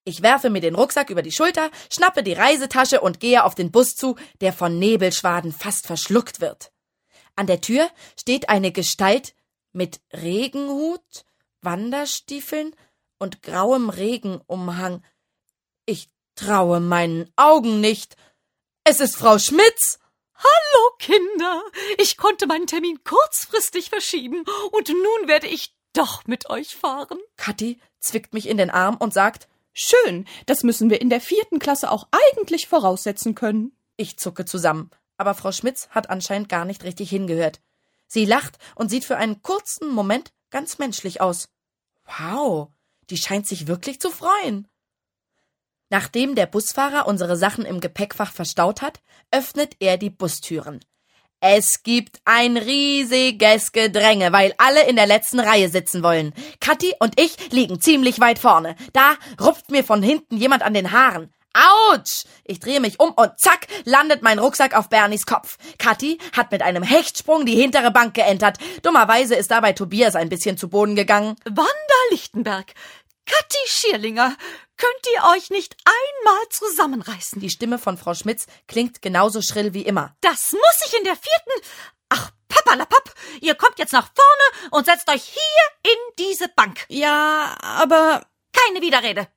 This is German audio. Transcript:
Ich werfe mir den Rucksack über die Schulter, schnappe die Reisetasche und gehe auf den Bus zu, der von Nebelschwaden fast verschluckt wird. An der Tür steht eine Gestalt mit Regenhut, Wanderstiefeln und grauem Regenumhang. Ich traue meinen Augen nicht. Es ist Frau Schmitz! Hallo, Kinder! Ich konnte meinen Termin kurzfristig verschieben und nun werde ich doch mit euch fahren. Kathi zwickt mich in den Arm und sagt: Schön, das müssen wir in der 4. Klasse auch eigentlich voraussetzen können. Ich zucke zusammen, aber Frau Schmitz hat anscheinend gar nicht richtig hingehört. Sie lacht und sieht für einen kurzen Moment ganz menschlich aus. Wow, die scheint sich wirklich zu freuen. Nachdem der Busfahrer unsere Sachen im Gepäckfach verstaut hat, öffnet er die Bustüren. Es gibt ein riesiges Gedränge, weil alle in der letzten Reihe sitzen wollen. Kathi und ich liegen ziemlich weit vorne. Da rupft mir von hinten jemand an den Haaren. Autsch! Ich drehe mich um und zack, landet mein Rucksack auf Bernies Kopf. Kathi hat mit einem Hechtsprung die hintere Bank geentert. Dummerweise ist dabei Tobias ein bisschen zu Boden gegangen. Wanda Lichtenberg, Kathi Schierlinger, könnt ihr euch nicht einmal zusammenreißen? Die Stimme von Frau Schmitz klingt genauso schrill wie immer. Das muss ich in der 4. Ach, Papperlapapp, ihr kommt jetzt nach vorne und setzt euch hier in diese Bank. Ja, aber... Keine Widerrede.